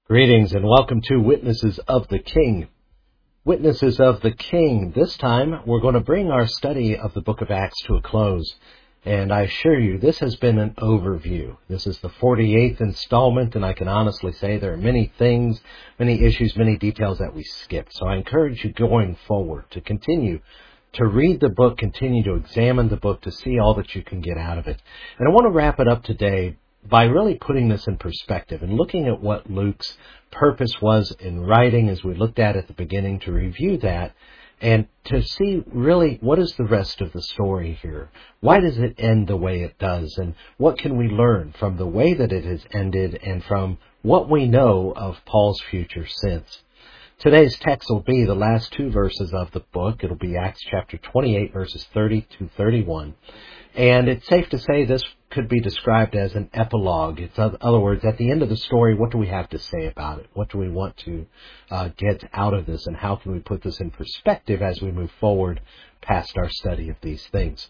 Greetings and welcome to Witnesses of the King. Witnesses of the King. This time we're going to bring our study of the book of Acts to a close. And I assure you, this has been an overview. This is the 48th installment, and I can honestly say there are many things, many issues, many details that we skipped. So I encourage you going forward to continue to read the book, continue to examine the book to see all that you can get out of it. And I want to wrap it up today by really putting this in perspective and looking at what Luke's purpose was in writing, as we looked at the beginning, to review that and to see really what is the rest of the story here. Why does it end the way it does? And what can we learn from the way that it has ended and from what we know of Paul's future since? Today's text will be the last two verses of the book. It'll be Acts chapter 28, verses 30 to 31. And it's safe to say this could be described as an epilogue. It's, in other words, at the end of the story, what do we have to say about it? What do we want to get out of this? And how can we put this in perspective as we move forward past our study of these things?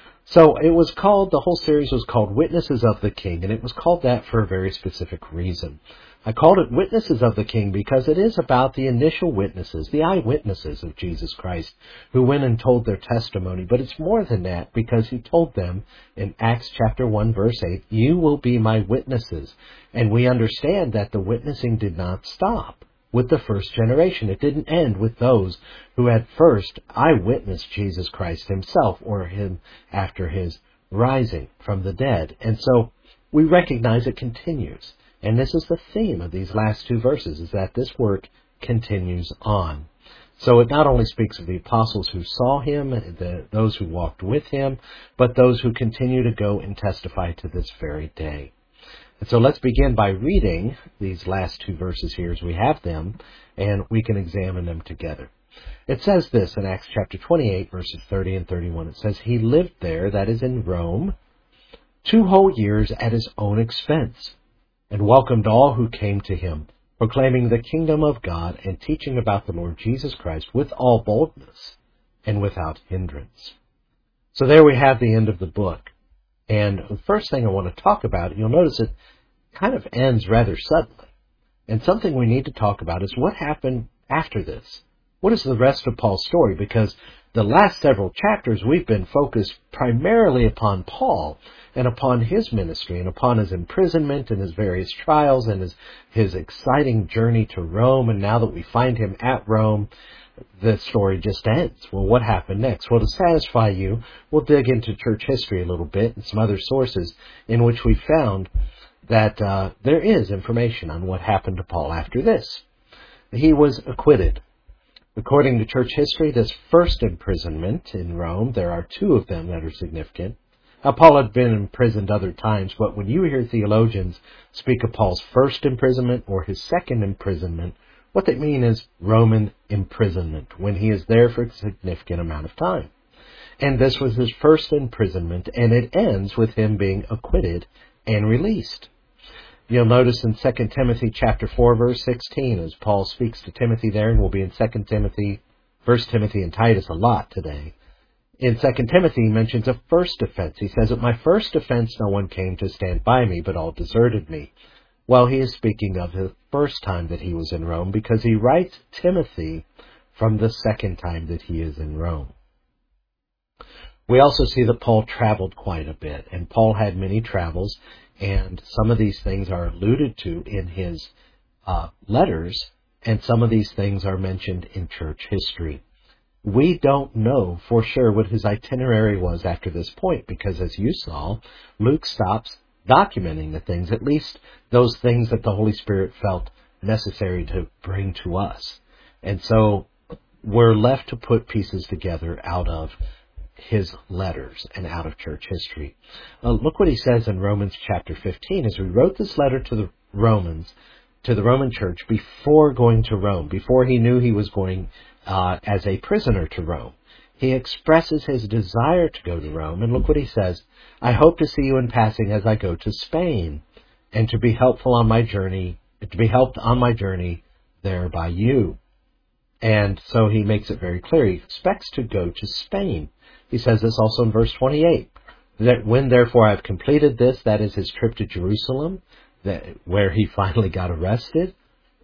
So the whole series was called Witnesses of the King, and it was called that for a very specific reason. I called it Witnesses of the King because it is about the initial witnesses, the eyewitnesses of Jesus Christ, who went and told their testimony. But it's more than that, because he told them in Acts chapter 1, verse 8, "You will be my witnesses." And we understand that the witnessing did not stop with the first generation. It didn't end with those who had first eyewitnessed Jesus Christ himself or him after his rising from the dead. And so we recognize it continues. And this is the theme of these last two verses, is that this work continues on. So it not only speaks of the apostles who saw him, those who walked with him, but those who continue to go and testify to this very day. And so let's begin by reading these last two verses here as we have them, and we can examine them together. It says this in Acts chapter 28, verses 30 and 31. It says, "He lived there," that is in Rome, 2 whole years at his own expense, and welcomed all who came to him, proclaiming the kingdom of God and teaching about the Lord Jesus Christ with all boldness and without hindrance. So there we have the end of the book. And the first thing I want to talk about, you'll notice it kind of ends rather suddenly. And something we need to talk about is what happened after this. What is the rest of Paul's story? Because the last several chapters we've been focused primarily upon Paul and upon his ministry and upon his imprisonment and his various trials and his exciting journey to Rome. And now that we find him at Rome, the story just ends. Well, what happened next? Well, to satisfy you, we'll dig into church history a little bit and some other sources in which we found that there is information on what happened to Paul after this. He was acquitted. According to church history, this first imprisonment in Rome, there are 2 of them that are significant. Now, Paul had been imprisoned other times, but when you hear theologians speak of Paul's first imprisonment or his second imprisonment, what they mean is Roman imprisonment, when he is there for a significant amount of time. And this was his first imprisonment, and it ends with him being acquitted and released. You'll notice in 2 Timothy chapter 4, verse 16, as Paul speaks to Timothy there, and we'll be in 2 Timothy, 1 Timothy, and Titus a lot today. In 2 Timothy, he mentions a first offense. He says, "At my first offense, no one came to stand by me, but all deserted me." Well, he is speaking of the first time that he was in Rome, because he writes Timothy from the second time that he is in Rome. We also see that Paul traveled quite a bit, and Paul had many travels, and some of these things are alluded to in his letters, and some of these things are mentioned in church history. We don't know for sure what his itinerary was after this point, because as you saw, Luke stops documenting the things, at least those things that the Holy Spirit felt necessary to bring to us. And so we're left to put pieces together out of his letters and out of church history. Look what he says in Romans chapter 15, as we wrote this letter to the Romans, to the Roman church before going to Rome, before he knew he was going as a prisoner to Rome. He expresses his desire to go to Rome, and look what he says: "I hope to see you in passing as I go to Spain, and to be helpful on my journey, there by you." And so he makes it very clear he expects to go to Spain. He says this also in verse 28, that when therefore I have completed this, that is his trip to Jerusalem, where he finally got arrested,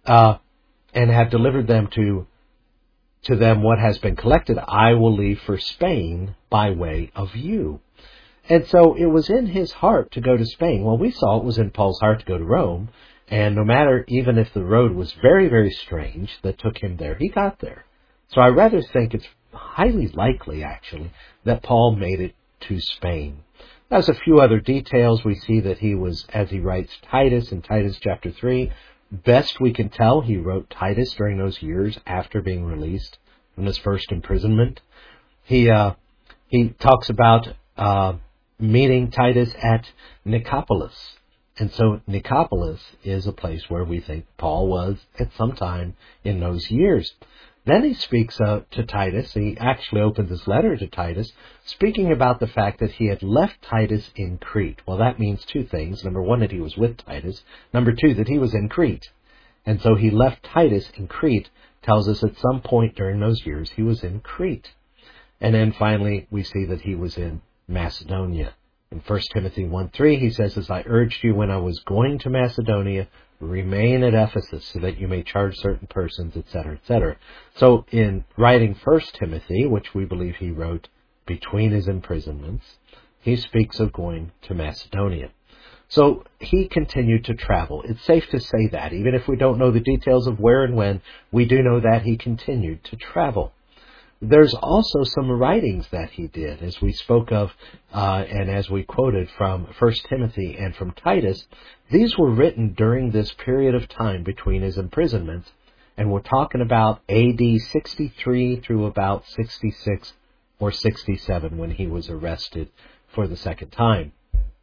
and have delivered them to them what has been collected, I will leave for Spain by way of you. And so it was in his heart to go to Spain. Well, we saw it was in Paul's heart to go to Rome. And no matter, even if the road was very, very strange that took him there, he got there. So I rather think it's highly likely, actually, that Paul made it to Spain. There's a few other details. We see that he was, as he writes Titus in Titus chapter 3, best we can tell, he wrote Titus during those years after being released from his first imprisonment. He talks about meeting Titus at Nicopolis. And so Nicopolis is a place where we think Paul was at some time in those years. Then he speaks to Titus. He actually opens his letter to Titus, speaking about the fact that he had left Titus in Crete. Well, that means two things. Number one, that he was with Titus. Number two, that he was in Crete. And so he left Titus in Crete, tells us at some point during those years he was in Crete. And then finally, we see that he was in Macedonia. In 1 Timothy 1:3, he says, as I urged you when I was going to Macedonia, remain at Ephesus so that you may charge certain persons, etc., etc. So in writing 1 Timothy, which we believe he wrote between his imprisonments, he speaks of going to Macedonia. So he continued to travel. It's safe to say that, even if we don't know the details of where and when, we do know that he continued to travel. There's also some writings that he did, as we spoke of, and as we quoted from 1 Timothy and from Titus. These were written during this period of time between his imprisonments, and we're talking about AD 63 through about 66 or 67 when he was arrested for the second time.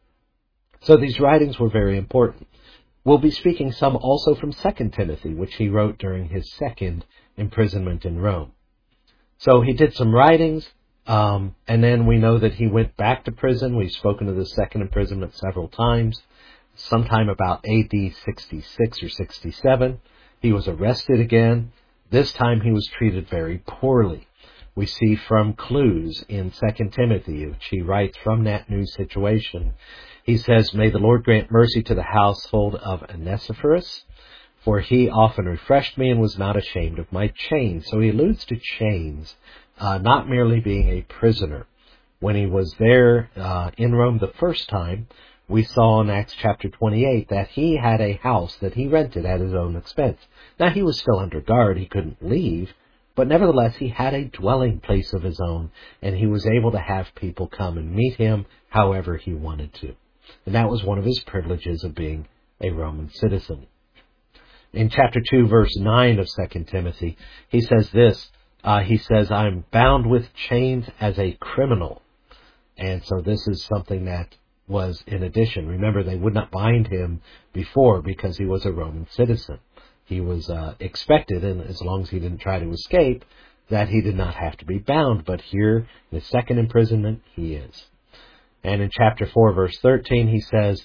So these writings were very important. We'll be speaking some also from 2 Timothy, which he wrote during his second imprisonment in Rome. So he did some writings, and then we know that he went back to prison. We've spoken of the second imprisonment several times. Sometime about AD 66 or 67, he was arrested again. This time he was treated very poorly. We see from clues in 2 Timothy, which he writes from that new situation. He says, may the Lord grant mercy to the household of Onesiphorus, for he often refreshed me and was not ashamed of my chains. So he alludes to chains, not merely being a prisoner. When he was there in Rome the first time, we saw in Acts chapter 28 that he had a house that he rented at his own expense. Now he was still under guard, he couldn't leave, but nevertheless he had a dwelling place of his own, and he was able to have people come and meet him however he wanted to. And that was one of his privileges of being a Roman citizen. In chapter 2, verse 9 of 2 Timothy, he says this, he says, I'm bound with chains as a criminal. And so this is something that was in addition. Remember, they would not bind him before because he was a Roman citizen. He was expected, and as long as he didn't try to escape, that he did not have to be bound. But here, in his second imprisonment, he is. And in chapter 4, verse 13, he says,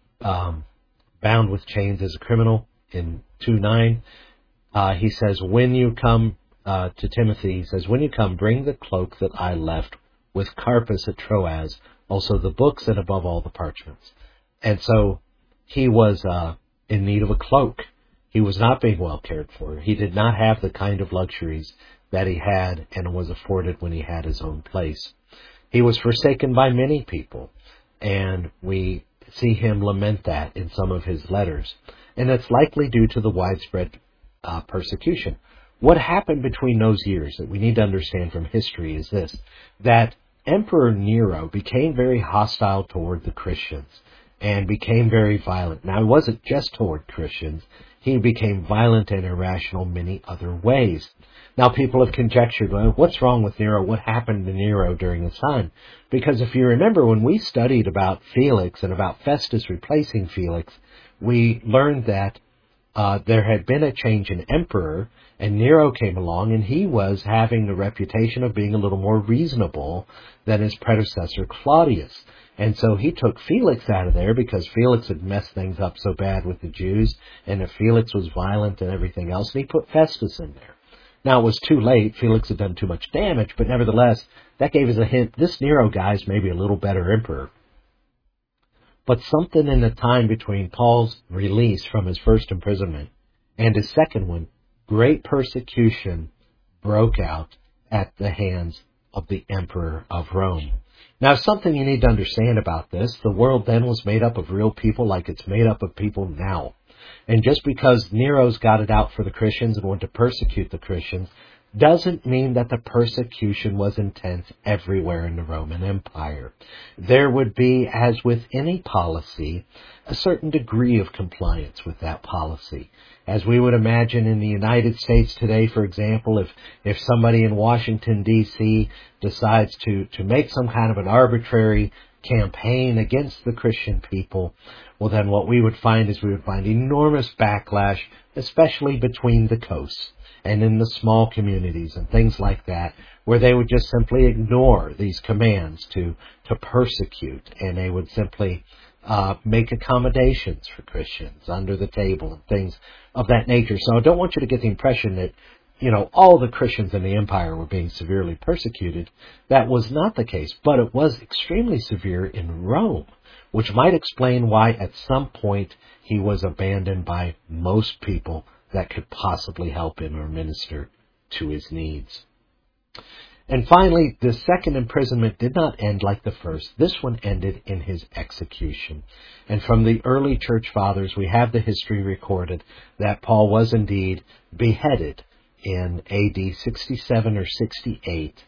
bound with chains as a criminal. In 2:9, he says, when you come to Timothy, he says, when you come, bring the cloak that I left with Carpus at Troas, also the books and above all the parchments. And so he was in need of a cloak. He was not being well cared for. He did not have the kind of luxuries that he had and was afforded when he had his own place. He was forsaken by many people, and we see him lament that in some of his letters. And it's likely due to the widespread persecution. What happened between those years that we need to understand from history is this, that Emperor Nero became very hostile toward the Christians and became very violent. Now, it wasn't just toward Christians. He became violent and irrational many other ways. Now, people have conjectured, well, what's wrong with Nero? What happened to Nero during this time? Because if you remember, when we studied about Felix and about Festus replacing Felix, we learned that there had been a change in emperor, and Nero came along, and he was having the reputation of being a little more reasonable than his predecessor Claudius. And so he took Felix out of there because Felix had messed things up so bad with the Jews, and that Felix was violent and everything else, and he put Festus in there. Now, it was too late. Felix had done too much damage, but nevertheless, that gave us a hint. This Nero guy's maybe a little better emperor. But something in the time between Paul's release from his first imprisonment And his second one, great persecution broke out at the hands of the Emperor of Rome. Now, something you need to understand about this, the world then was made up of real people like it's made up of people now. And just because Nero's got it out for the Christians and wanted to persecute the Christians doesn't mean that the persecution was intense everywhere in the Roman Empire. There would be, as with any policy, a certain degree of compliance with that policy. As we would imagine in the United States today, for example, if somebody in Washington, D.C. decides to make some kind of an arbitrary campaign against the Christian people, well then what we would find is we would find enormous backlash, especially between the coasts and in the small communities and things like that, where they would just simply ignore these commands to persecute, and they would simply make accommodations for Christians under the table and things of that nature. So I don't want you to get the impression that, all the Christians in the empire were being severely persecuted. That was not the case, but it was extremely severe in Rome, which might explain why at some point he was abandoned by most people that could possibly help him or minister to his needs. And finally, the second imprisonment did not end like the first. This one ended in his execution. And from the early church fathers, we have the history recorded that Paul was indeed beheaded in AD 67 or 68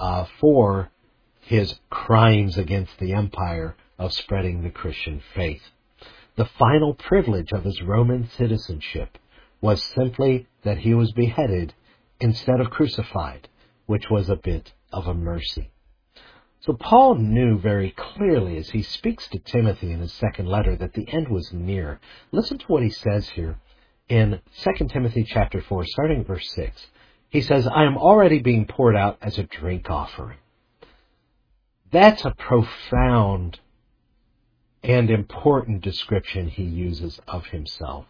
for his crimes against the empire of spreading the Christian faith. The final privilege of his Roman citizenship was simply that he was beheaded instead of crucified, which was a bit of a mercy. So Paul knew very clearly as he speaks to Timothy in his second letter that the end was near. Listen to what he says here in 2 Timothy chapter 4, starting verse 6. He says, I am already being poured out as a drink offering. That's a profound and important description he uses of himself.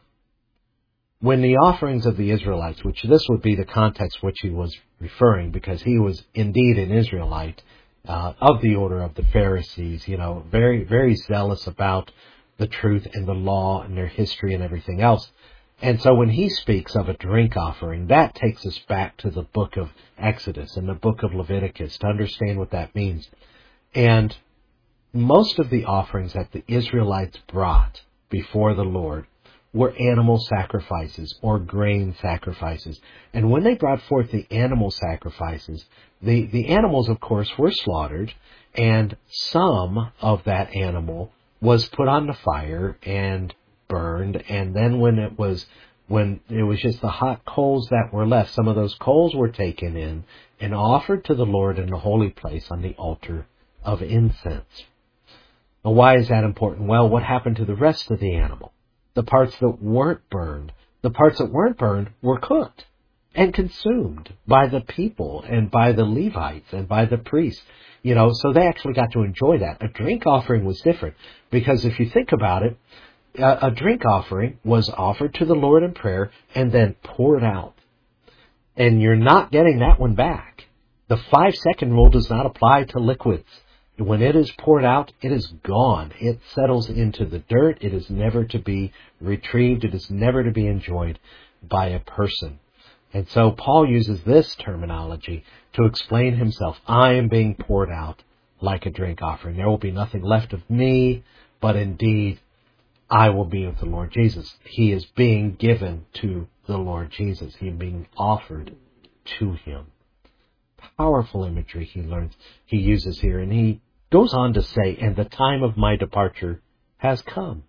When the offerings of the Israelites, which this would be the context which he was referring, because he was indeed an Israelite of the order of the Pharisees, very, very zealous about the truth and the law and their history and everything else. And so when he speaks of a drink offering, that takes us back to the book of Exodus and the book of Leviticus to understand what that means. And most of the offerings that the Israelites brought before the Lord were animal sacrifices or grain sacrifices. And when they brought forth the animal sacrifices, the animals, of course, were slaughtered, and some of that animal was put on the fire and burned, and then when it was just the hot coals that were left, some of those coals were taken in and offered to the Lord in the holy place on the altar of incense. Now, why is that important? Well, what happened to the rest of the animal? The parts that weren't burned. The parts that weren't burned were cooked and consumed by the people and by the Levites and by the priests. So they actually got to enjoy that. A drink offering was different, because if you think about it, a drink offering was offered to the Lord in prayer and then poured out. And you're not getting that one back. The 5-second rule does not apply to liquids. When it is poured out, it is gone. It settles into the dirt. It is never to be retrieved. It is never to be enjoyed by a person. And so Paul uses this terminology to explain himself. I am being poured out like a drink offering. There will be nothing left of me, but indeed I will be with the Lord Jesus. He is being given to the Lord Jesus. He is being offered to him. Powerful imagery he uses here, and he goes on to say, and the time of my departure has come.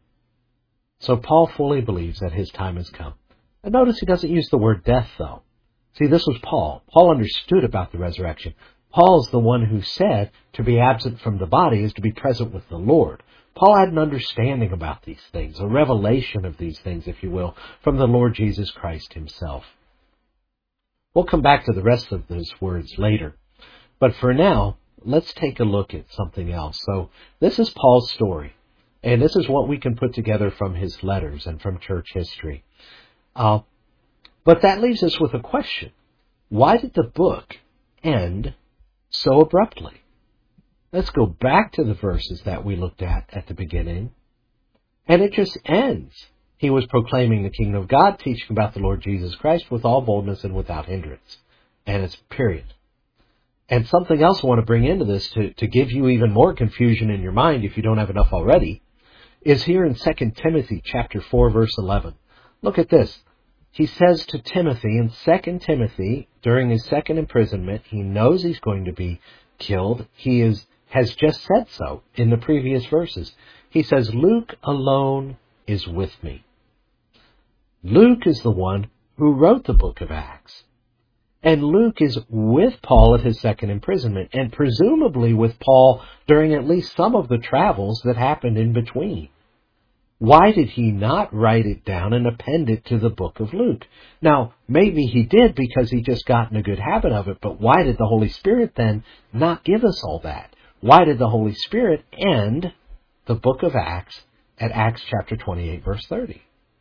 So Paul fully believes that his time has come. And notice he doesn't use the word death, though. See, this was Paul. Paul understood about the resurrection. Paul's the one who said to be absent from the body is to be present with the Lord. Paul had an understanding about these things, a revelation of these things, if you will, from the Lord Jesus Christ himself. We'll come back to the rest of those words later. But for now, let's take a look at something else. So this is Paul's story, and this is what we can put together from his letters and from church history. But that leaves us with a question. Why did the book end so abruptly? Let's go back to the verses that we looked at the beginning, and it just ends. He was proclaiming the kingdom of God, teaching about the Lord Jesus Christ with all boldness and without hindrance. And it's period. And something else I want to bring into this to give you even more confusion in your mind if you don't have enough already, is here in 2 Timothy chapter 4, verse 11. Look at this. He says to Timothy in 2 Timothy, during his second imprisonment, he knows he's going to be killed. He has just said so in the previous verses. He says, Luke alone is with me. Luke is the one who wrote the book of Acts. And Luke is with Paul at his second imprisonment, and presumably with Paul during at least some of the travels that happened in between. Why did he not write it down and append it to the book of Luke? Now, maybe he did because he just got in a good habit of it, but why did the Holy Spirit then not give us all that? Why did the Holy Spirit end the book of Acts at Acts chapter 28, verse 30?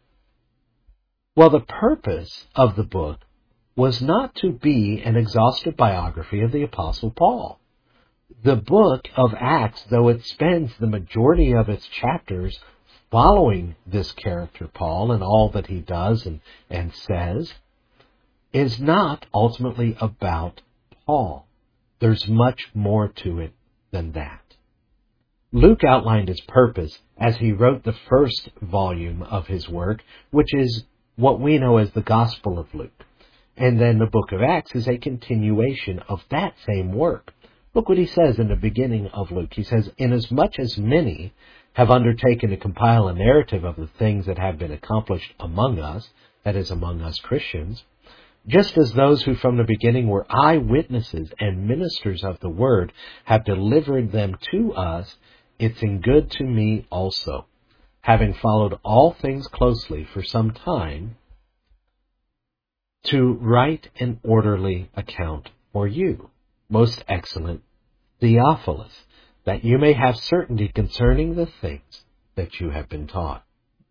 Well, the purpose of the book was not to be an exhaustive biography of the Apostle Paul. The book of Acts, though it spends the majority of its chapters following this character, Paul, and all that he does and says, is not ultimately about Paul. There's much more to it than that. Luke outlined his purpose as he wrote the first volume of his work, which is what we know as the Gospel of Luke. And then the book of Acts is a continuation of that same work. Look what he says in the beginning of Luke. He says, inasmuch as many have undertaken to compile a narrative of the things that have been accomplished among us, that is, among us Christians, just as those who from the beginning were eyewitnesses and ministers of the word have delivered them to us, it's in good to me also, having followed all things closely for some time, to write an orderly account for you, most excellent Theophilus, that you may have certainty concerning the things that you have been taught.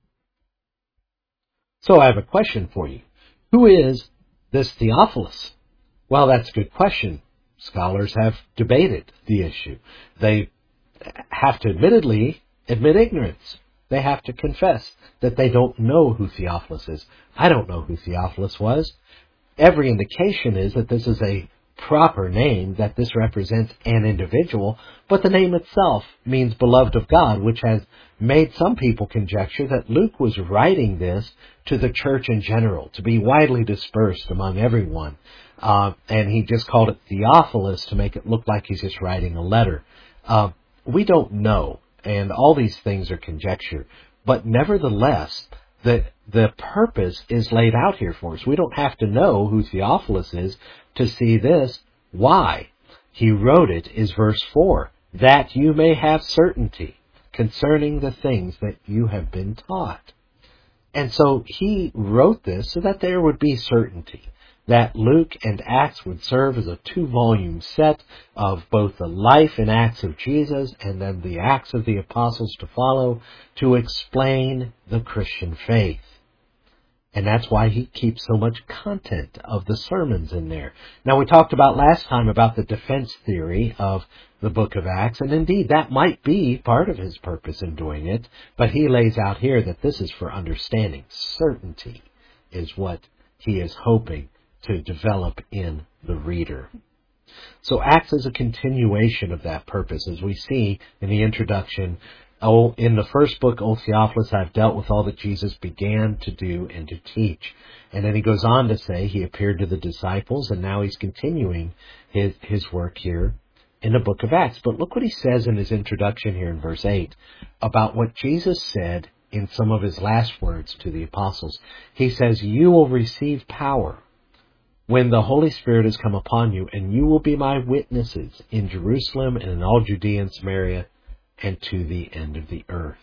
So I have a question for you. Who is this Theophilus? Well, that's a good question. Scholars have debated the issue. They have to admit ignorance. They have to confess that they don't know who Theophilus is. I don't know who Theophilus was. Every indication is that this is a proper name, that this represents an individual, but the name itself means beloved of God, which has made some people conjecture that Luke was writing this to the church in general, to be widely dispersed among everyone. And he just called it Theophilus to make it look like he's just writing a letter. We don't know, and all these things are conjecture. But nevertheless, the purpose is laid out here for us. We don't have to know who Theophilus is to see this. Why? He wrote it is verse 4, that you may have certainty concerning the things that you have been taught. And so he wrote this so that there would be certainty, that Luke and Acts would serve as a 2-volume set of both the life and acts of Jesus and then the acts of the apostles to follow to explain the Christian faith. And that's why he keeps so much content of the sermons in there. Now, we talked about last time about the defense theory of the book of Acts, and indeed that might be part of his purpose in doing it, but he lays out here that this is for understanding. Certainty is what he is hoping to develop in the reader. So Acts is a continuation of that purpose, as we see in the introduction. In the first book, O Theophilus, I've dealt with all that Jesus began to do and to teach. And then he goes on to say he appeared to the disciples, and now he's continuing his work here in the book of Acts. But look what he says in his introduction here in verse 8 about what Jesus said in some of his last words to the apostles. He says, you will receive power when the Holy Spirit has come upon you, and you will be my witnesses in Jerusalem and in all Judea and Samaria and to the end of the earth.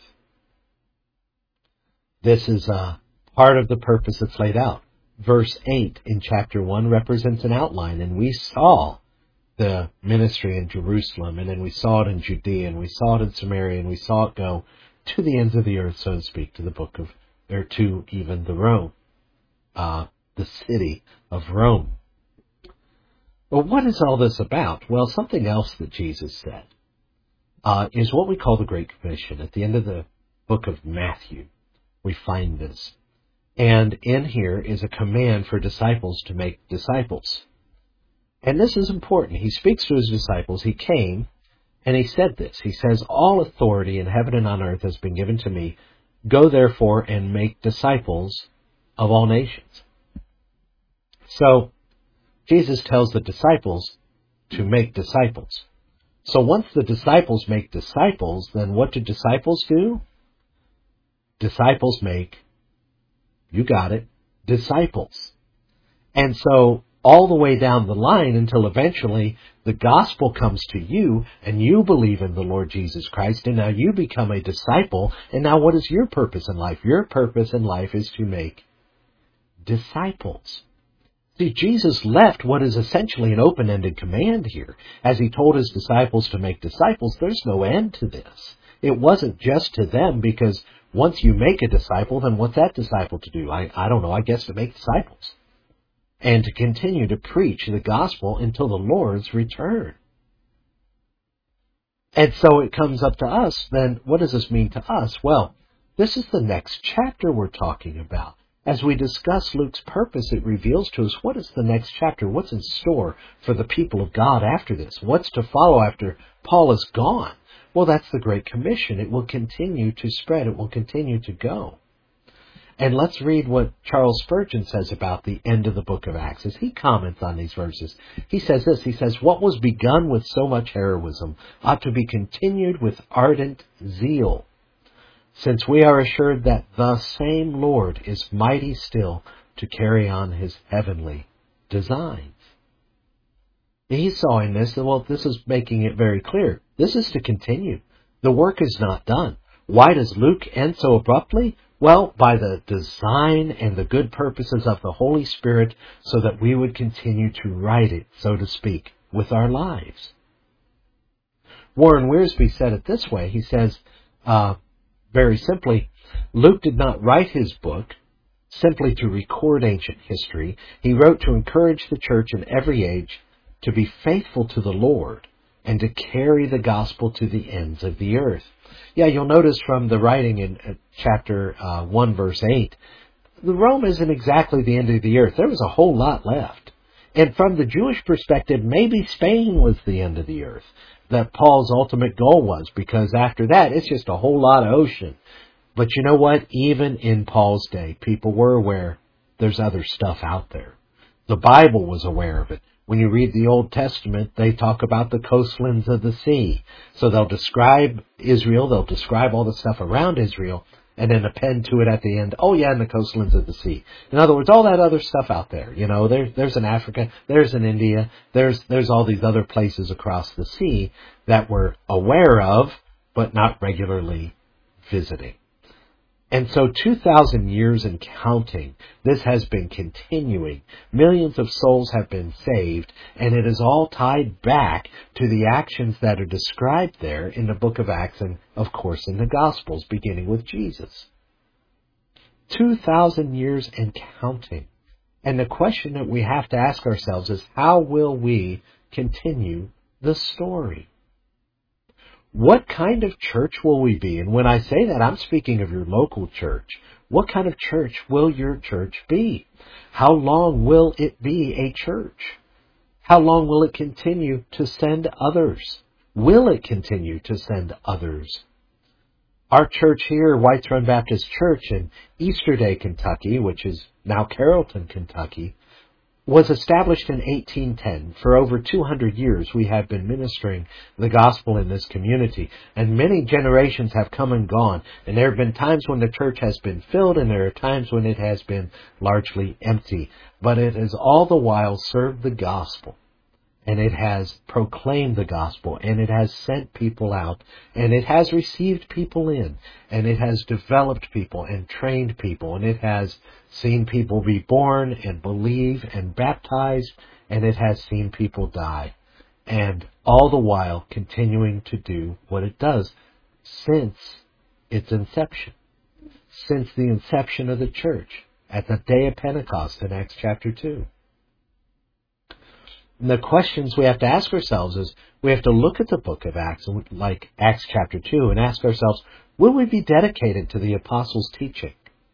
This is part of the purpose that's laid out. Verse 8 in chapter 1 represents an outline, and we saw the ministry in Jerusalem, and then we saw it in Judea, and we saw it in Samaria, and we saw it go to the ends of the earth, so to speak, to even the Rome, the city of Rome. Well, what is all this about? Well, something else that Jesus said is what we call the Great Commission. At the end of the book of Matthew, we find this. And in here is a command for disciples to make disciples. And this is important. He speaks to his disciples. He came and he said this. He says, all authority in heaven and on earth has been given to me. Go therefore and make disciples of all nations. So Jesus tells the disciples to make disciples. So once the disciples make disciples, then what do disciples do? Disciples make, you got it, disciples. And so all the way down the line until eventually the gospel comes to you and you believe in the Lord Jesus Christ, and now you become a disciple. And now what is your purpose in life? Your purpose in life is to make disciples. See, Jesus left what is essentially an open-ended command here. As he told his disciples to make disciples, there's no end to this. It wasn't just to them, because once you make a disciple, then what's that disciple to do? I don't know, I guess to make disciples. And to continue to preach the gospel until the Lord's return. And so it comes up to us, then what does this mean to us? Well, this is the next chapter we're talking about. As we discuss Luke's purpose, it reveals to us what is the next chapter, what's in store for the people of God after this, what's to follow after Paul is gone. Well, that's the Great Commission. It will continue to spread. It will continue to go. And let's read what Charles Spurgeon says about the end of the book of Acts as he comments on these verses. He says this, he says, what was begun with so much heroism ought to be continued with ardent zeal, since we are assured that the same Lord is mighty still to carry on his heavenly designs. He saw in this, well, this is making it very clear. This is to continue. The work is not done. Why does Luke end so abruptly? Well, by the design and the good purposes of the Holy Spirit, so that we would continue to write it, so to speak, with our lives. Warren Wiersbe said it this way. He says, very simply, Luke did not write his book simply to record ancient history. He wrote to encourage the church in every age to be faithful to the Lord and to carry the gospel to the ends of the earth. Yeah, you'll notice from the writing in chapter 1, verse 8, the Rome isn't exactly the end of the earth. There was a whole lot left. And from the Jewish perspective, maybe Spain was the end of the earth, that Paul's ultimate goal was, because after that, it's just a whole lot of ocean. But you know what? Even in Paul's day, people were aware there's other stuff out there. The Bible was aware of it. When you read the Old Testament, they talk about the coastlands of the sea. So they'll describe Israel, they'll describe all the stuff around Israel, and then append to it at the end, oh yeah, and the coastlands of the sea. In other words, all that other stuff out there. You know, there's in Africa, there's in India, there's all these other places across the sea that we're aware of, but not regularly visiting. And so 2,000 years and counting, this has been continuing. Millions of souls have been saved, and it is all tied back to the actions that are described there in the book of Acts and, of course, in the Gospels, beginning with Jesus. 2,000 years and counting. And the question that we have to ask ourselves is, how will we continue the story? What kind of church will we be? And when I say that, I'm speaking of your local church. What kind of church will your church be? How long will it be a church? How long will it continue to send others? Will it continue to send others? Our church here, Whites Run Baptist Church in Easterday, Kentucky, which is now Carrollton, Kentucky, was established in 1810. For over 200 years, we have been ministering the gospel in this community, and many generations have come and gone, and there have been times when the church has been filled, and there are times when it has been largely empty. But it has all the while served the gospel, and it has proclaimed the gospel, and it has sent people out, and it has received people in, and it has developed people and trained people, and it has seen people be born and believe and baptized, and it has seen people die. And all the while continuing to do what it does since its inception, since the inception of the church at the day of Pentecost in Acts chapter 2. And the questions we have to ask ourselves is, we have to look at the book of Acts, like Acts chapter 2, and ask ourselves, will we be dedicated to the apostles' teaching?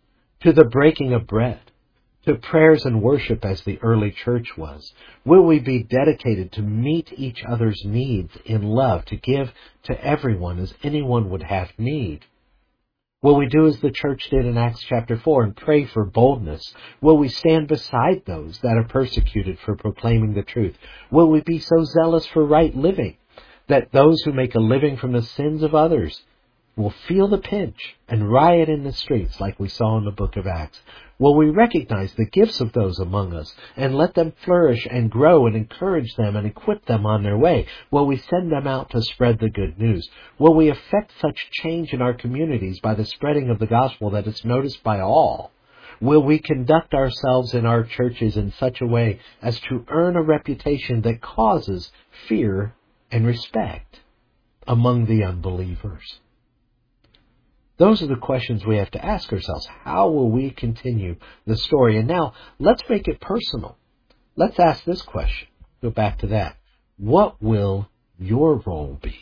to the breaking of bread, to prayers and worship as the early church was? Will we be dedicated to meet each other's needs in love, to give to everyone as anyone would have need? Will we do as the church did in Acts chapter 4 and pray for boldness? Will we stand beside those that are persecuted for proclaiming the truth? Will we be so zealous for right living that those who make a living from the sins of others will feel the pinch and riot in the streets like we saw in the book of Acts? Will we recognize the gifts of those among us and let them flourish and grow and encourage them and equip them on their way? Will we send them out to spread the good news? Will we effect such change in our communities by the spreading of the gospel that it's noticed by all? Will we conduct ourselves in our churches in such a way as to earn a reputation that causes fear and respect among the unbelievers? Those are the questions we have to ask ourselves. How will we continue the story? And now, let's make it personal. Let's ask this question. Go back to that. What will your role be?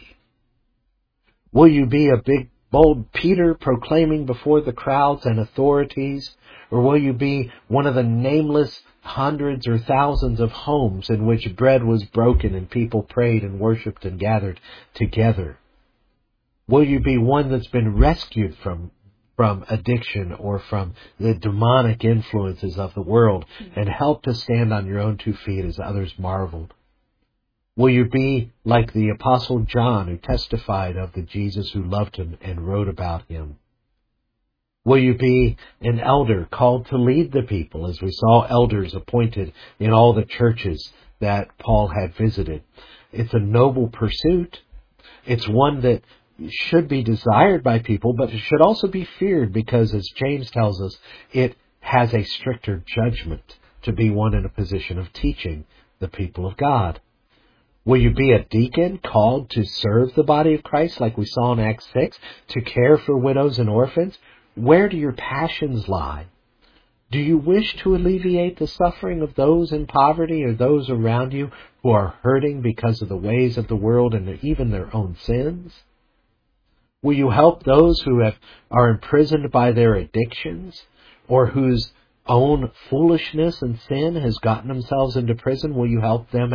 Will you be a big, bold Peter proclaiming before the crowds and authorities? Or will you be one of the nameless hundreds or thousands of homes in which bread was broken and people prayed and worshipped and gathered together? Will you be one that's been rescued from addiction or from the demonic influences of the world and helped to stand on your own 2 feet as others marveled? Will you be like the Apostle John, who testified of the Jesus who loved him and wrote about him? Will you be an elder called to lead the people, as we saw elders appointed in all the churches that Paul had visited? It's a noble pursuit. It's one that should be desired by people, but it should also be feared because, as James tells us, it has a stricter judgment to be one in a position of teaching the people of God. Will you be a deacon called to serve the body of Christ, like we saw in Acts 6, to care for widows and orphans? Where do your passions lie? Do you wish to alleviate the suffering of those in poverty or those around you who are hurting because of the ways of the world and even their own sins? Will you help those who are imprisoned by their addictions or whose own foolishness and sin has gotten themselves into prison? Will you help them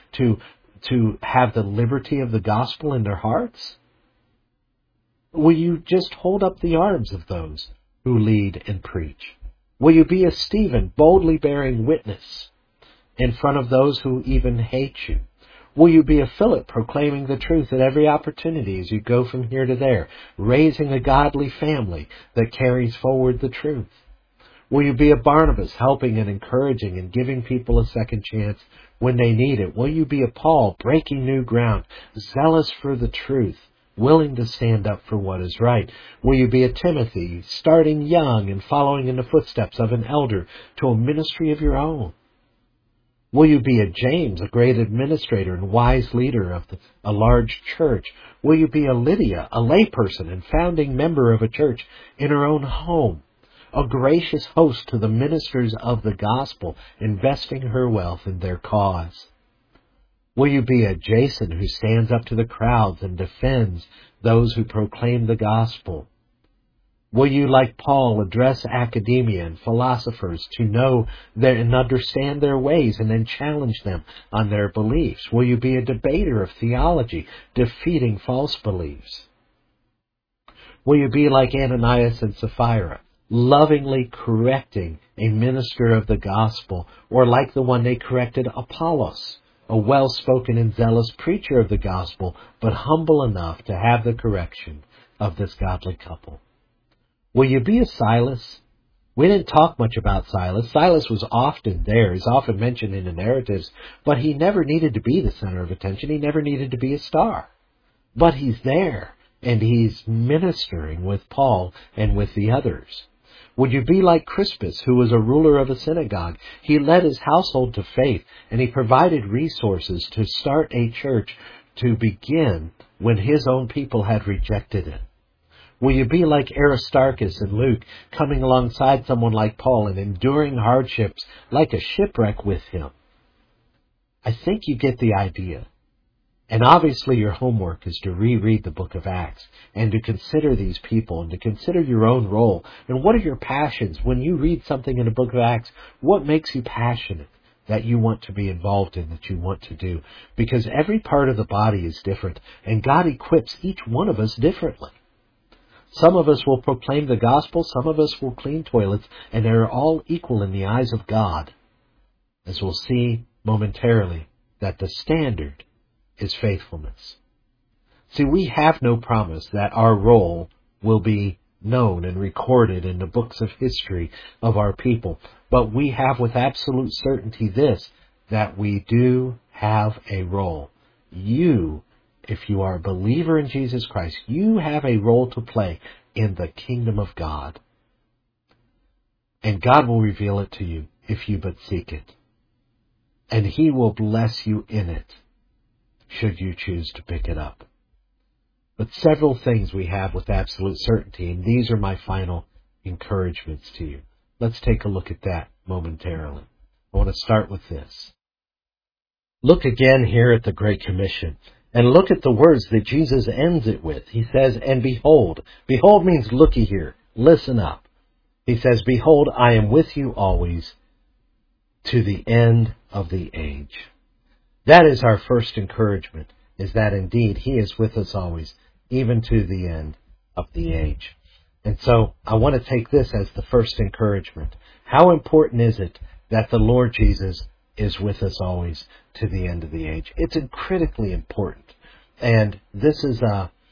to have the liberty of the gospel in their hearts? Will you just hold up the arms of those who lead and preach? Will you be a Stephen, boldly bearing witness in front of those who even hate you? Will you be a Philip, proclaiming the truth at every opportunity as you go from here to there, raising a godly family that carries forward the truth? Will you be a Barnabas, helping and encouraging and giving people a second chance when they need it? Will you be a Paul, breaking new ground, zealous for the truth, willing to stand up for what is right? Will you be a Timothy, starting young and following in the footsteps of an elder to a ministry of your own? Will you be a James, a great administrator and wise leader of a large church? Will you be a Lydia, a layperson and founding member of a church in her own home, a gracious host to the ministers of the gospel, investing her wealth in their cause? Will you be a Jason who stands up to the crowds and defends those who proclaim the gospel? Will you, like Paul, address academia and philosophers to know and understand their ways and then challenge them on their beliefs? Will you be a debater of theology, defeating false beliefs? Will you be like Ananias and Sapphira, lovingly correcting a minister of the gospel, or like the one they corrected, Apollos, a well-spoken and zealous preacher of the gospel, but humble enough to have the correction of this godly couple? Will you be a Silas? We didn't talk much about Silas. Silas was often there. He's often mentioned in the narratives, but he never needed to be the center of attention. He never needed to be a star. But he's there, and he's ministering with Paul and with the others. Would you be like Crispus, who was a ruler of a synagogue? He led his household to faith, and he provided resources to start a church to begin when his own people had rejected it. Will you be like Aristarchus and Luke, coming alongside someone like Paul and enduring hardships like a shipwreck with him? I think you get the idea. And obviously your homework is to reread the book of Acts and to consider these people and to consider your own role. And what are your passions? When you read something in the book of Acts, what makes you passionate that you want to be involved in, that you want to do? Because every part of the body is different, and God equips each one of us differently. Some of us will proclaim the gospel, some of us will clean toilets, and they're all equal in the eyes of God. As we'll see momentarily, that the standard is faithfulness. See, we have no promise that our role will be known and recorded in the books of history of our people, but we have with absolute certainty this, that we do have a role. You, if you are a believer in Jesus Christ, you have a role to play in the kingdom of God. And God will reveal it to you if you but seek it. And He will bless you in it, should you choose to pick it up. But several things we have with absolute certainty, and these are my final encouragements to you. Let's take a look at that momentarily. I want to start with this. Look again here at the Great Commission, and look at the words that Jesus ends it with. He says, and behold. Behold means looky here. Listen up. He says, behold, I am with you always to the end of the age. That is our first encouragement, is that indeed He is with us always, even to the end of the age. And so I want to take this as the first encouragement. How important is it that the Lord Jesus is with us always to the end of the age? It's critically important. And this is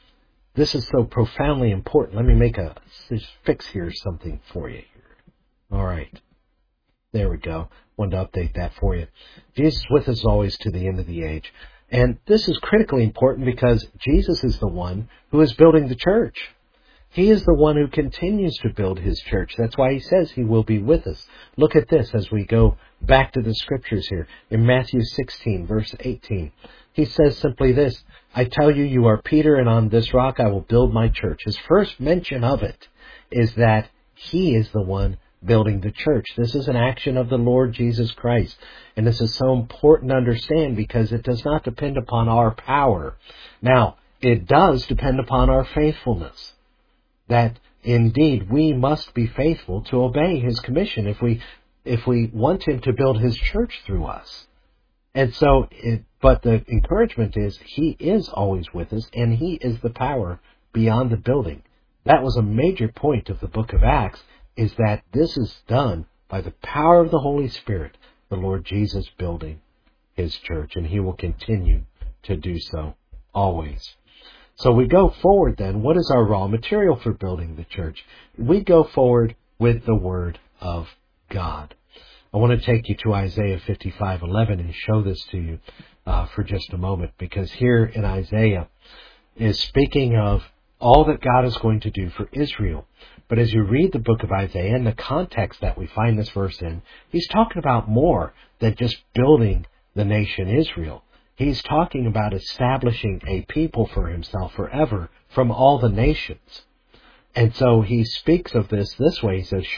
so profoundly important. Let me make fix here something for you here. All right. There we go. Wanted to update that for you. Jesus is with us always to the end of the age. And this is critically important because Jesus is the one who is building the church. He is the one who continues to build His church. That's why He says He will be with us. Look at this as we go back to the scriptures here. In Matthew 16, verse 18, He says simply this, I tell you, you are Peter, and on this rock I will build my church. His first mention of it is that He is the one building the church. This is an action of the Lord Jesus Christ. And this is so important to understand because it does not depend upon our power. Now, it does depend upon our faithfulness. That indeed we must be faithful to obey His commission if we want Him to build His church through us. And so, but the encouragement is He is always with us, and He is the power beyond the building. That was a major point of the book of Acts, is that this is done by the power of the Holy Spirit, the Lord Jesus building His church, and He will continue to do so always. So we go forward then. What is our raw material for building the church? We go forward with the Word of God. I want to take you to Isaiah 55:11 and show this to you for just a moment, because here in Isaiah is speaking of all that God is going to do for Israel. But as you read the book of Isaiah and the context that we find this verse in, He's talking about more than just building the nation Israel. He's talking about establishing a people for Himself forever from all the nations. And so He speaks of this way. He says,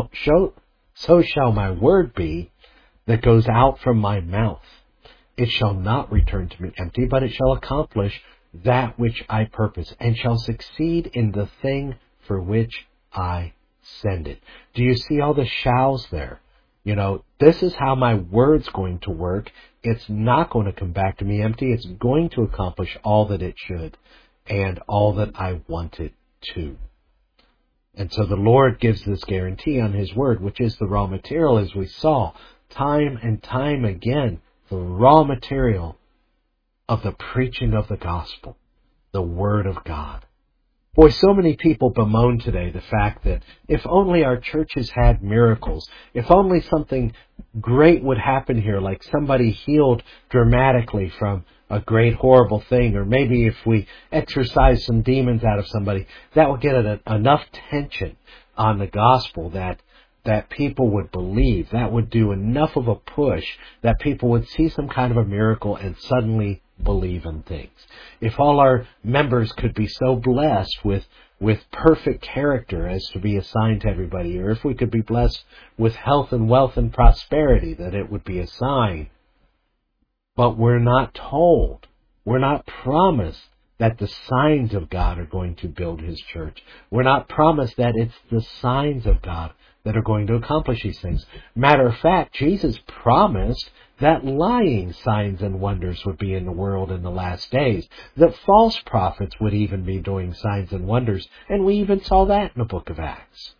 so shall my word be that goes out from my mouth. It shall not return to me empty, but it shall accomplish that which I purpose, and shall succeed in the thing for which I send it. Do you see all the shalls there? You know, this is how my word's going to work. It's not going to come back to me empty. It's going to accomplish all that it should and all that I want it to. And so the Lord gives this guarantee on His word, which is the raw material, as we saw time and time again, the raw material of the preaching of the gospel, the Word of God. Boy, so many people bemoan today the fact that if only our churches had miracles, if only something great would happen here, like somebody healed dramatically from a great horrible thing, or maybe if we exorcise some demons out of somebody, that would get enough tension on the gospel that people would believe. That would do enough of a push that people would see some kind of a miracle and suddenly believe in things. If all our members could be so blessed with perfect character as to be assigned to everybody, or if we could be blessed with health and wealth and prosperity, that it would be a sign. But we're not told We're not promised that the signs of God are going to build His church. We're not promised that it's the signs of God that are going to accomplish these things. Matter of fact, Jesus promised that lying signs and wonders would be in the world in the last days, that false prophets would even be doing signs and wonders, and we even saw that in the book of Acts.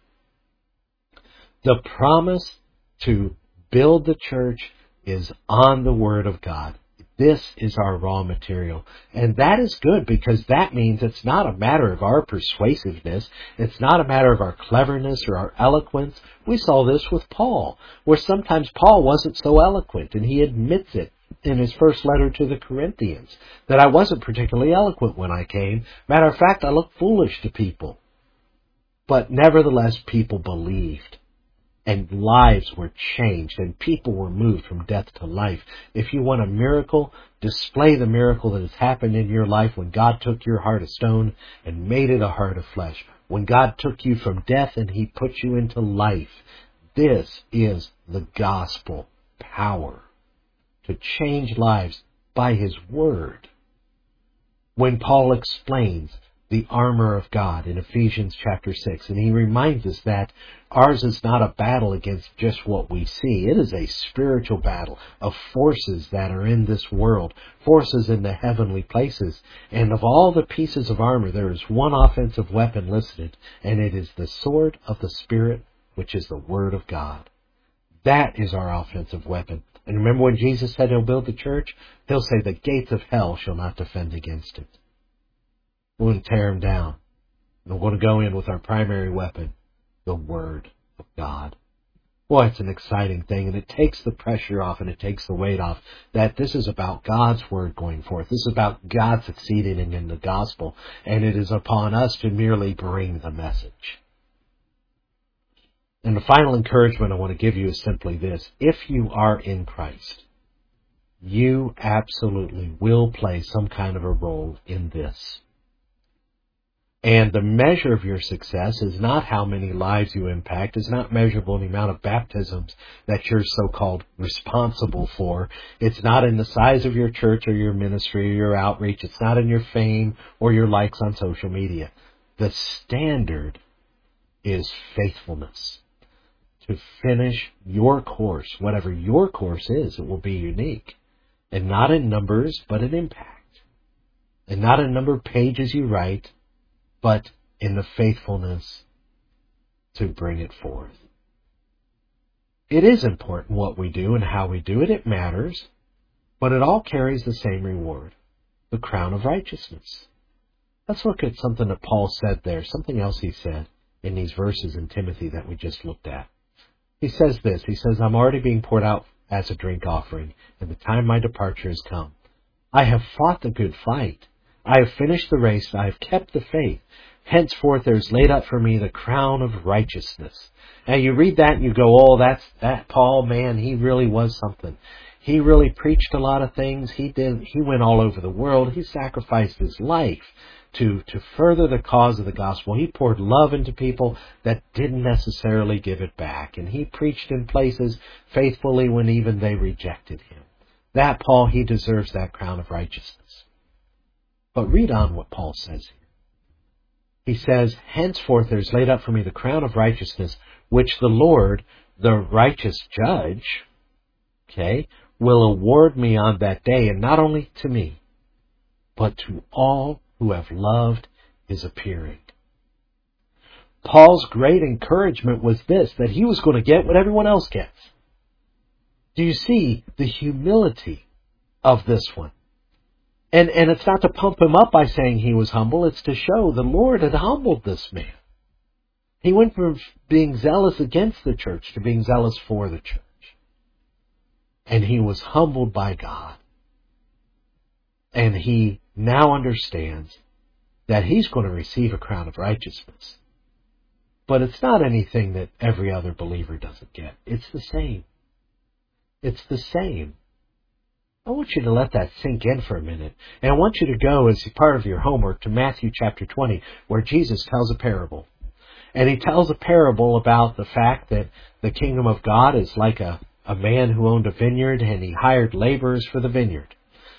The promise to build the church is on the Word of God. This is our raw material. And that is good, because that means it's not a matter of our persuasiveness. It's not a matter of our cleverness or our eloquence. We saw this with Paul, where sometimes Paul wasn't so eloquent, and he admits it in his first letter to the Corinthians, that I wasn't particularly eloquent when I came. Matter of fact, I looked foolish to people. But nevertheless, people believed. And lives were changed, and people were moved from death to life. If you want a miracle, display the miracle that has happened in your life when God took your heart of stone and made it a heart of flesh. When God took you from death and He put you into life. This is the gospel power to change lives by His Word. When Paul explains the armor of God in Ephesians chapter 6. And he reminds us that ours is not a battle against just what we see. It is a spiritual battle of forces that are in this world, forces in the heavenly places. And of all the pieces of armor, there is one offensive weapon listed, and it is the sword of the Spirit, which is the Word of God. That is our offensive weapon. And remember when Jesus said He'll build the church? He'll say the gates of hell shall not defend against it. We're going to tear them down. And we're going to go in with our primary weapon, the Word of God. Boy, it's an exciting thing, and it takes the pressure off and it takes the weight off that this is about God's Word going forth. This is about God succeeding in the gospel, and it is upon us to merely bring the message. And the final encouragement I want to give you is simply this. If you are in Christ, you absolutely will play some kind of a role in this. And the measure of your success is not how many lives you impact. It's not measurable in the amount of baptisms that you're so-called responsible for. It's not in the size of your church or your ministry or your outreach. It's not in your fame or your likes on social media. The standard is faithfulness. To finish your course, whatever your course is, it will be unique. And not in numbers, but in impact. And not in number of pages you write, but in the faithfulness to bring it forth. It is important what we do and how we do it. It matters. But it all carries the same reward, the crown of righteousness. Let's look at something that Paul said there, something else he said in these verses in Timothy that we just looked at. He says this, he says, I'm already being poured out as a drink offering, and the time of my departure has come. I have fought the good fight. I have finished the race, I have kept the faith. Henceforth there is laid up for me the crown of righteousness. Now you read that and you go, oh, that Paul, man, he really was something. He really preached a lot of things. He went all over the world. He sacrificed his life to further the cause of the gospel. He poured love into people that didn't necessarily give it back. And he preached in places faithfully when even they rejected him. That Paul, he deserves that crown of righteousness. But read on what Paul says here. He says, henceforth there is laid up for me the crown of righteousness, which the Lord, the righteous judge, will award me on that day, and not only to me, but to all who have loved his appearing. Paul's great encouragement was this, that he was going to get what everyone else gets. Do you see the humility of this one? And it's not to pump him up by saying he was humble. It's to show the Lord had humbled this man. He went from being zealous against the church to being zealous for the church. And he was humbled by God. And he now understands that he's going to receive a crown of righteousness. But it's not anything that every other believer doesn't get. It's the same. It's the same. I want you to let that sink in for a minute. And I want you to go as part of your homework to Matthew chapter 20, where Jesus tells a parable. And he tells a parable about the fact that the kingdom of God is like a man who owned a vineyard, and he hired laborers for the vineyard.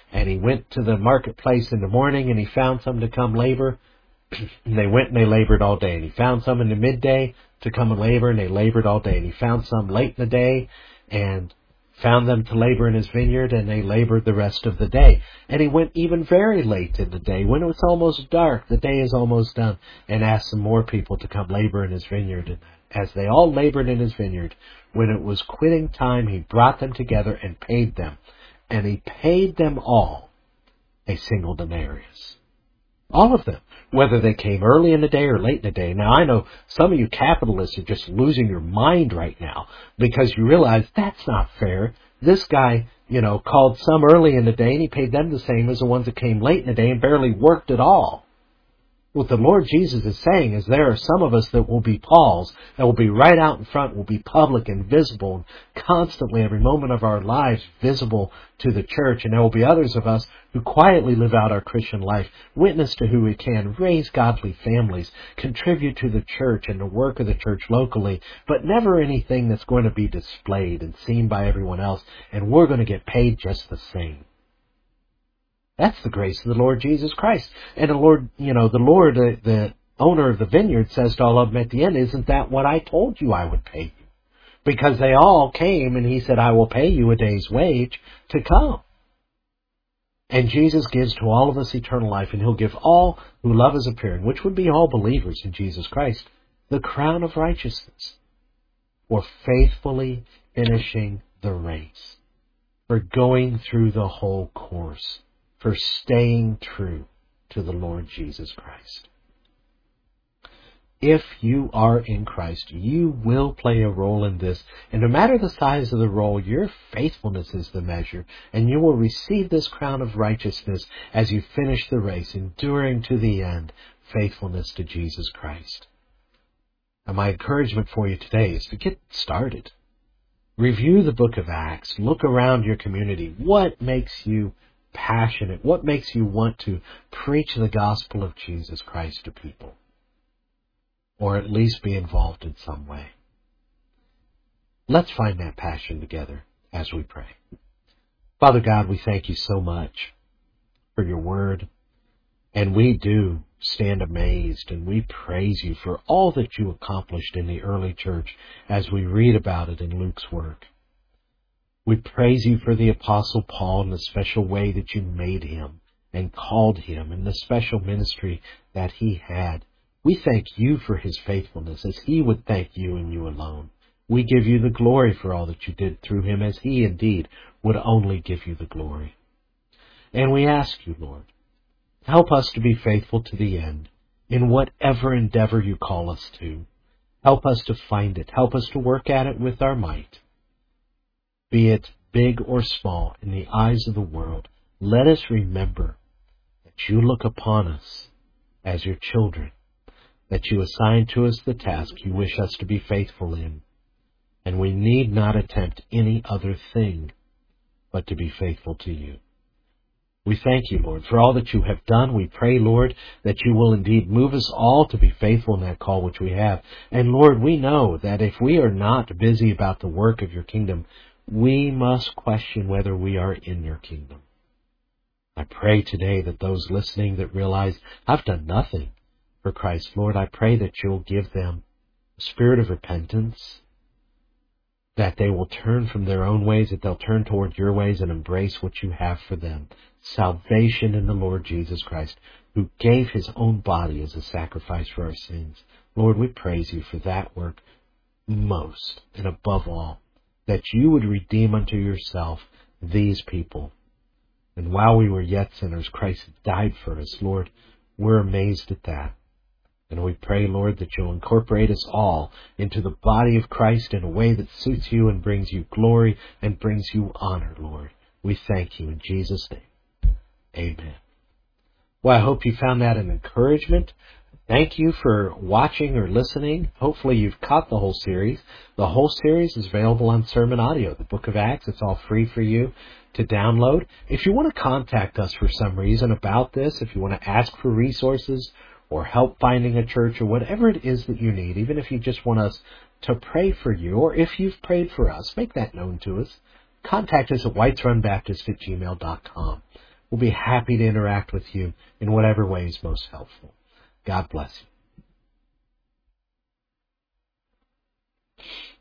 And he went to the marketplace in the morning, and he found some to come labor. And they went and they labored all day. And he found some in the midday to come and labor, and they labored all day. And he found some late in the day and found them to labor in his vineyard, and they labored the rest of the day. And he went even very late in the day, when it was almost dark, the day is almost done, and asked some more people to come labor in his vineyard. And as they all labored in his vineyard, when it was quitting time, he brought them together and paid them. And he paid them all a single denarius. All of them, whether they came early in the day or late in the day. Now, I know some of you capitalists are just losing your mind right now because you realize that's not fair. This guy, called some early in the day, and he paid them the same as the ones that came late in the day and barely worked at all. What the Lord Jesus is saying is there are some of us that will be Pauls, that will be right out in front, will be public and visible, and constantly, every moment of our lives, visible to the church. And there will be others of us who quietly live out our Christian life, witness to who we can, raise godly families, contribute to the church and the work of the church locally, but never anything that's going to be displayed and seen by everyone else, and we're going to get paid just the same. That's the grace of the Lord Jesus Christ. And the Lord, the owner of the vineyard says to all of them at the end, isn't that what I told you I would pay you? Because they all came and he said, I will pay you a day's wage to come. And Jesus gives to all of us eternal life, and he'll give all who love his appearing, which would be all believers in Jesus Christ, the crown of righteousness for faithfully finishing the race, for going through the whole course, for staying true to the Lord Jesus Christ. If you are in Christ, you will play a role in this. And no matter the size of the role, your faithfulness is the measure. And you will receive this crown of righteousness as you finish the race, enduring to the end faithfulness to Jesus Christ. And my encouragement for you today is to get started. Review the book of Acts. Look around your community. What makes you passionate? What makes you want to preach the gospel of Jesus Christ to people? Or at least be involved in some way. Let's find that passion together as we pray. Father God, we thank you so much for your word. And we do stand amazed and we praise you for all that you accomplished in the early church as we read about it in Luke's work. We praise you for the Apostle Paul and the special way that you made him and called him and the special ministry that he had. We thank you for his faithfulness as he would thank you and you alone. We give you the glory for all that you did through him as he indeed would only give you the glory. And we ask you, Lord, help us to be faithful to the end in whatever endeavor you call us to. Help us to find it. Help us to work at it with our might. Be it big or small in the eyes of the world, let us remember that you look upon us as your children, that you assign to us the task you wish us to be faithful in, and we need not attempt any other thing but to be faithful to you. We thank you, Lord, for all that you have done. We pray, Lord, that you will indeed move us all to be faithful in that call which we have. And Lord, we know that if we are not busy about the work of your kingdom, we must question whether we are in your kingdom. I pray today that those listening that realize, I've done nothing for Christ, Lord, I pray that you'll give them a spirit of repentance, that they will turn from their own ways, that they'll turn toward your ways and embrace what you have for them. Salvation in the Lord Jesus Christ, who gave his own body as a sacrifice for our sins. Lord, we praise you for that work most and above all, that you would redeem unto yourself these people. And while we were yet sinners, Christ died for us. Lord, we're amazed at that. And we pray, Lord, that you'll incorporate us all into the body of Christ in a way that suits you and brings you glory and brings you honor, Lord. We thank you in Jesus' name. Amen. Well, I hope you found that an encouragement. Thank you for watching or listening. Hopefully you've caught the whole series. The whole series is available on Sermon Audio, the Book of Acts. It's all free for you to download. If you want to contact us for some reason about this, if you want to ask for resources or help finding a church or whatever it is that you need, even if you just want us to pray for you or if you've prayed for us, make that known to us. Contact us at whitesrunbaptist@gmail.com. We'll be happy to interact with you in whatever way is most helpful. God bless you.